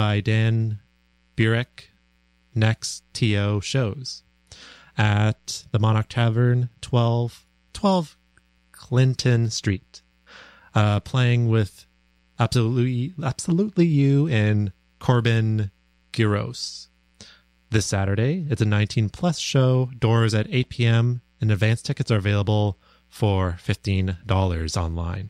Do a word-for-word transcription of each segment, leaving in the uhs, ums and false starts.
by Dan Burek next T O shows at the Monarch Tavern, twelve, twelve Clinton Street, uh, playing with Absolutely, Absolutely You and Corbin Giros. This Saturday, it's a nineteen plus show, doors at eight p.m., and advance tickets are available for fifteen dollars online.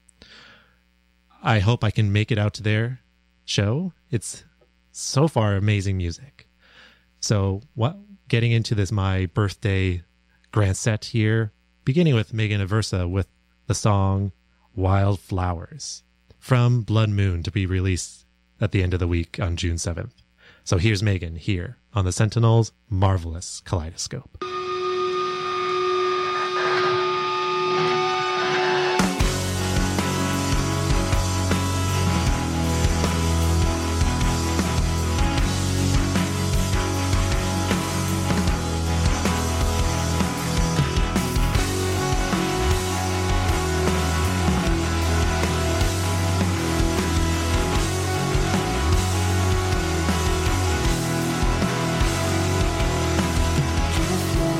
I hope I can make it out to their show. It's so far amazing music. So what? Getting into this my birthday grand set here, beginning with Megan Aversa with the song Wildflowers from Blood Moon to be released at the end of the week on June seventh. So here's Megan here on the Sentinel's Marvelous Kaleidoscope. Just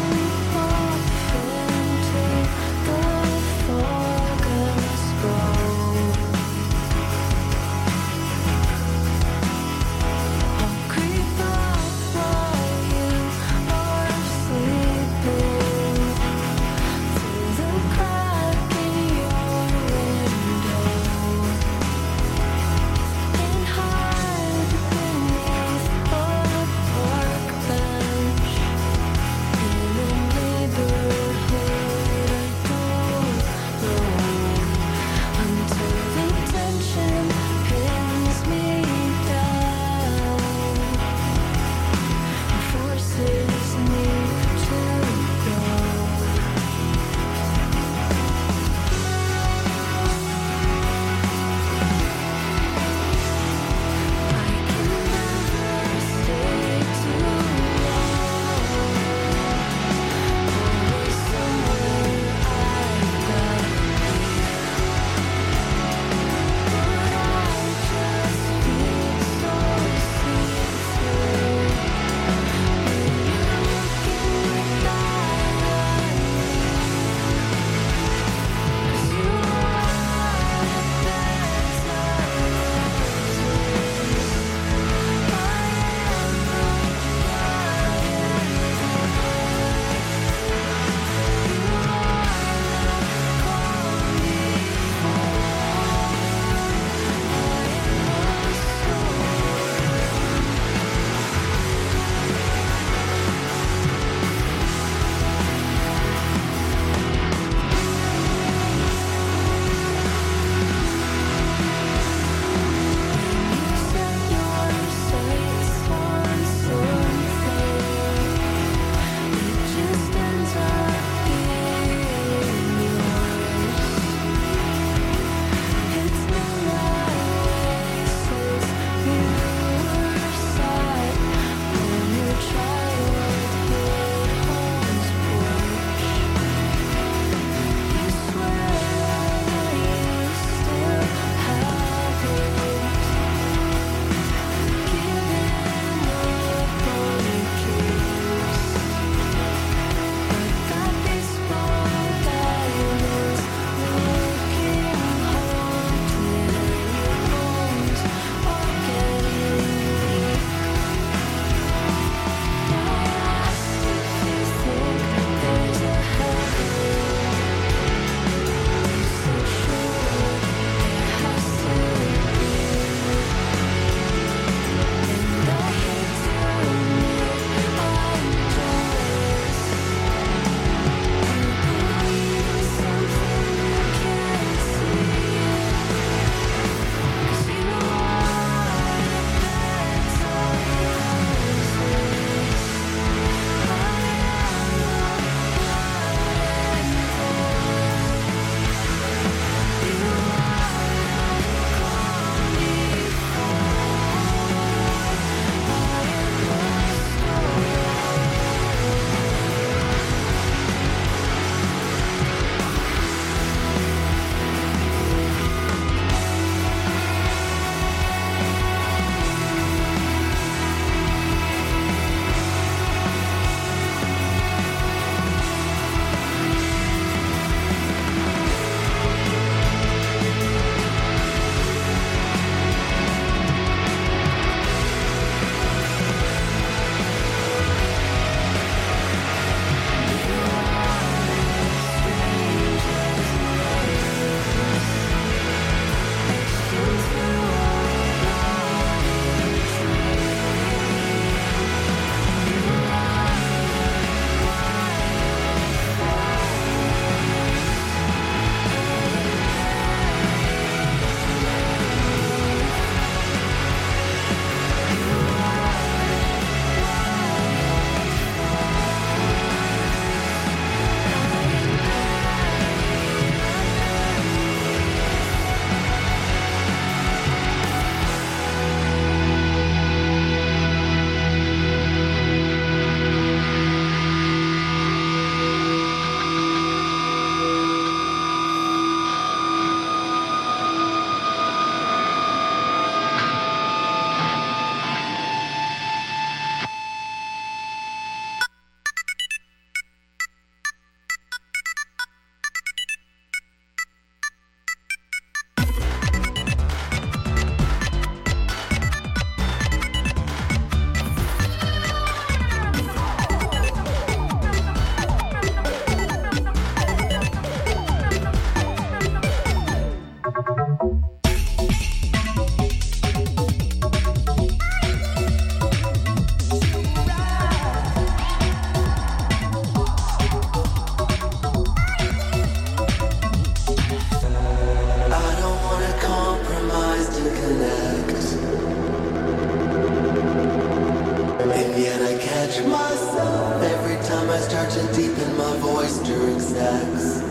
Western stacks.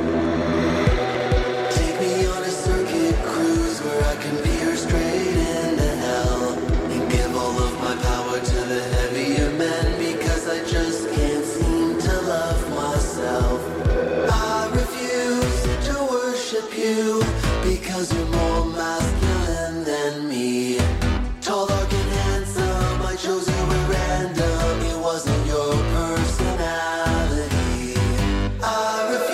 Take me on a circuit cruise where I can peer straight into hell and give all of my power to the heavier men because I just can't seem to love myself. I refuse to worship you because you're more masculine than me. Tall, dark, and handsome, I chose you at random. It wasn't your personality. I refuse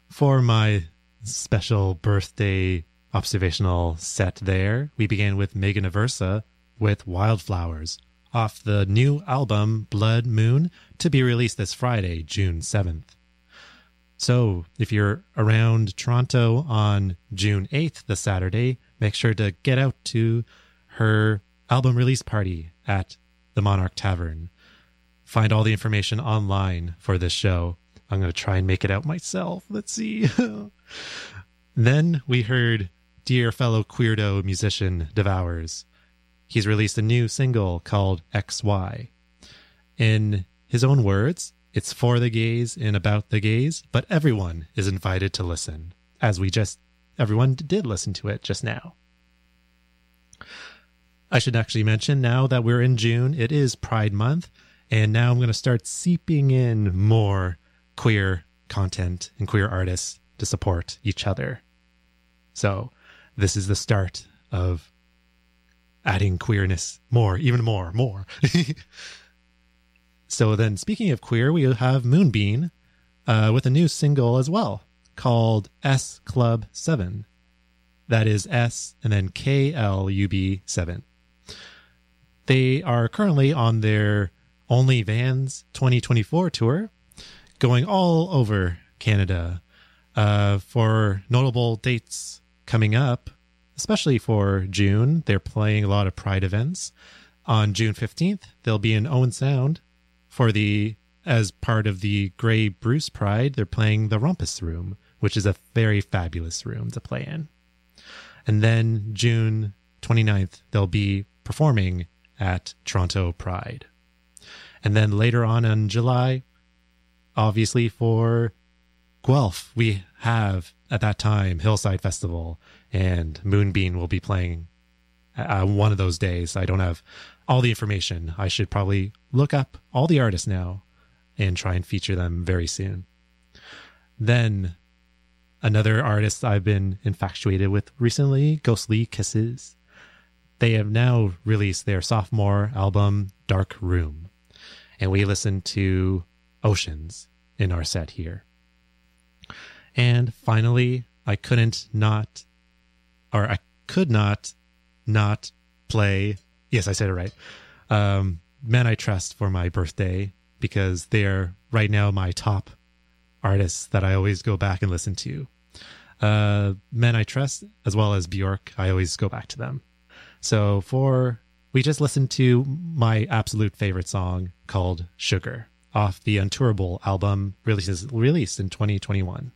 For my special birthday observational set there, we began with Megan Aversa with Wildflowers off the new album Blood Moon, to be released this Friday, June seventh. So if you're around Toronto on June eighth, the Saturday, make sure to get out to her album release party at the Monarch Tavern. Find all the information online for this show. I'm going to try and make it out myself. Let's see. Then we heard dear fellow Queerdo musician Devours. He's released a new single called X Y. In his own words, it's for the gays and about the gays, but everyone is invited to listen, as we just, everyone did listen to it just now. I should actually mention now that we're in June, it is Pride Month, and now I'm going to start seeping in more queer content and queer artists to support each other. So this is the start of adding queerness more, even more, more. So then, speaking of queer, we have Moonbeam uh, with a new single as well called S Club seven. That is S and then K L U B seven. They are currently on their Only Vans twenty twenty-four tour, going all over Canada uh, for notable dates coming up, especially for June. They're playing a lot of Pride events. On June fifteenth, they'll be in Owen Sound for the, as part of the Grey Bruce Pride, they're playing the Rumpus Room, which is a very fabulous room to play in. And then June twenty-ninth, they'll be performing at Toronto Pride. And then later on in July, obviously for Guelph, we have at that time Hillside Festival, and Moonbeam will be playing uh, one of those days. I don't have all the information. I should probably look up all the artists now and try and feature them very soon. Then another artist I've been infatuated with recently, Ghostly Kisses. They have now released their sophomore album, Dark Room. And we listened to Oceans in our set here. And finally, I couldn't not, or I could not not play, yes, I said it right, um, Men I Trust for my birthday, because they're right now my top artists that I always go back and listen to. Uh, Men I Trust, as well as Bjork, I always go back to them. So for, we just listened to my absolute favorite song called Sugar off the Untourable album releases, released in twenty twenty-one.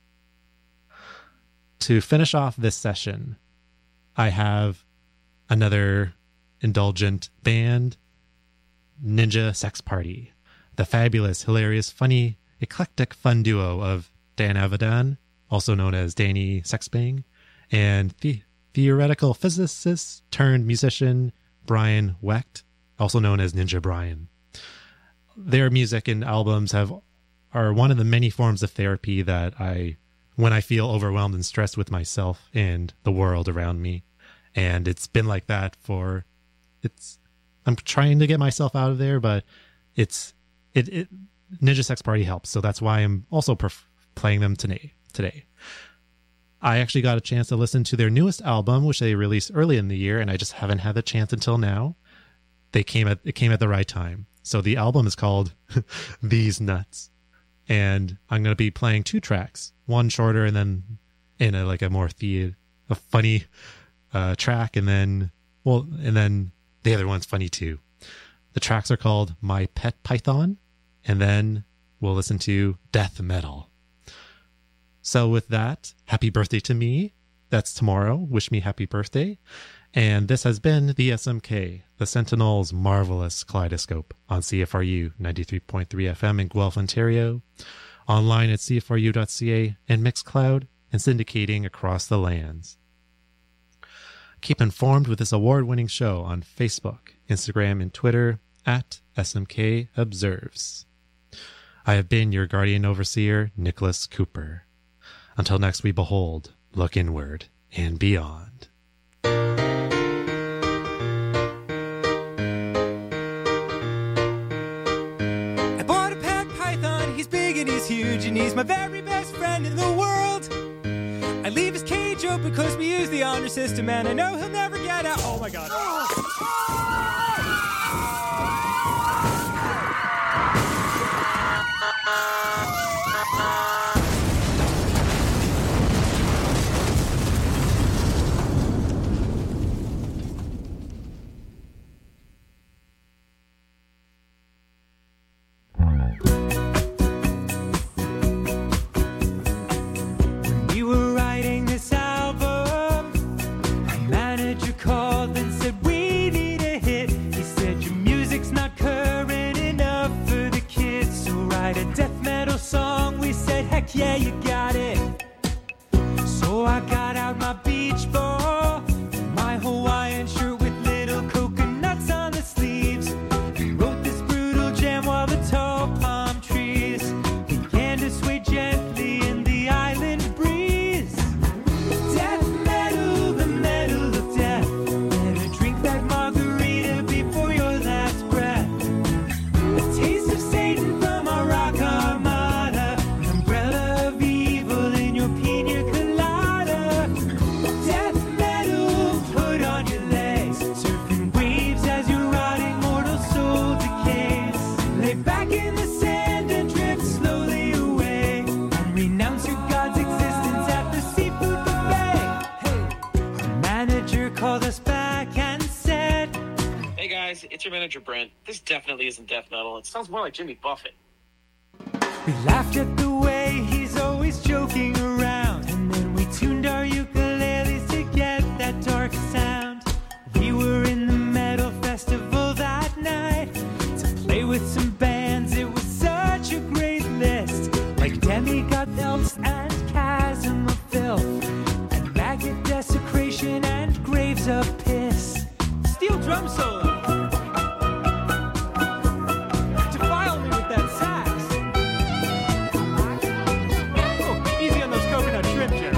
To finish off this session, I have another indulgent band, Ninja Sex Party, the fabulous, hilarious, funny, eclectic fun duo of Dan Avidan, also known as Danny Sexbang, and the theoretical physicist turned musician Brian Wecht, also known as Ninja Brian. Their music and albums have are one of the many forms of therapy that I, when I feel overwhelmed and stressed with myself and the world around me. And it's been like that for, it's, I'm trying to get myself out of there, but it's, it, it Ninja Sex Party helps. So that's why I'm also perf- playing them today, today. I actually got a chance to listen to their newest album, which they released early in the year, and I just haven't had the chance until now. They came at, it came at the right time. So the album is called These Nuts. And I'm going to be playing two tracks, one shorter and then in a, like a more the, a funny uh, track. And then, well, and then the other one's funny too. The tracks are called My Pet Python. And then we'll listen to Death Metal. So with that, happy birthday to me. That's tomorrow. Wish me happy birthday. And this has been the S M K, the Sentinel's marvelous kaleidoscope on C F R U ninety-three point three F M in Guelph, Ontario, online at C F R U dot C A and Mixcloud, and syndicating across the lands. Keep informed with this award-winning show on Facebook, Instagram, and Twitter at S M K Observes. I have been your guardian overseer, Nicholas Cooper. Until next we behold, look inward and beyond. I bought a pet python, he's big and he's huge. and he's my very best friend in the world. I leave his cage open because we use the honor system, and I know he'll never get out. Oh my god. We were writing this album. My manager called and said we need a hit. He said your music's not current enough for the kids, so write a death metal song. We said heck yeah, you got it. So I got out my beach ball, my Hawaiian shirt with little coconuts on the sleeves, and wrote this brutal jam while the tall palm trees began to sway gently in the island breeze. Death metal, the metal of death. Better drink that margarita before your last breath. A taste of Satan from our rock armada, an umbrella of evil in your pina colada. Death metal, put on your legs, surfing waves as your rotting mortal soul decays. Lay back in the sand and drift slowly away, and renounce your god's existence at the seafood buffet. Our manager called us back and said, Hey guys, it's your manager Brent. This definitely isn't death metal. It sounds more like Jimmy Buffett. we laughed at the way he's always joking around, and then we tuned our ukuleles to get that dark sound. We were in the metal festival that night to play with some bands. It was such a great list, like Demigod Elves and Chasm of Filth, and Magnet Desecration and Graves of Piss. Steel drum solo. Defile me with that sax. Oh, easy on those coconut shrimp, Jerry.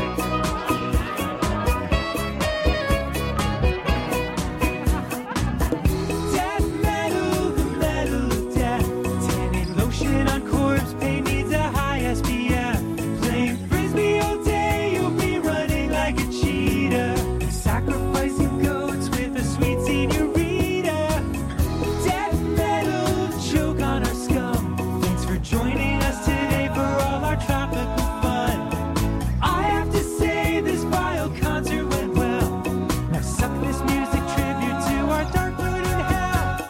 Death metal, the metal of death. Tanning lotion on corpse paint needs a high S P F. Playing frisbee all day, you'll be running like a cheetah. Sacrificing goats with a sweet senorita. Death metal, choke on our scum. Thanks for joining us today for all our tropical fun. I have to say this vile concert went well. Now suck this music tribute to our dark road in hell.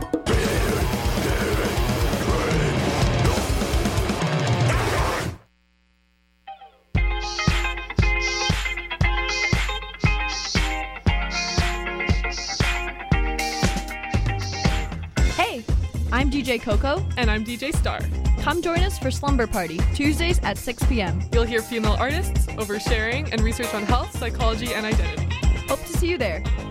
Hey, I'm D J Coco. And I'm D J Star. Come join us for Slumber Party, Tuesdays at six p.m. You'll hear female artists, oversharing, and research on health, psychology, and identity. Hope to see you there.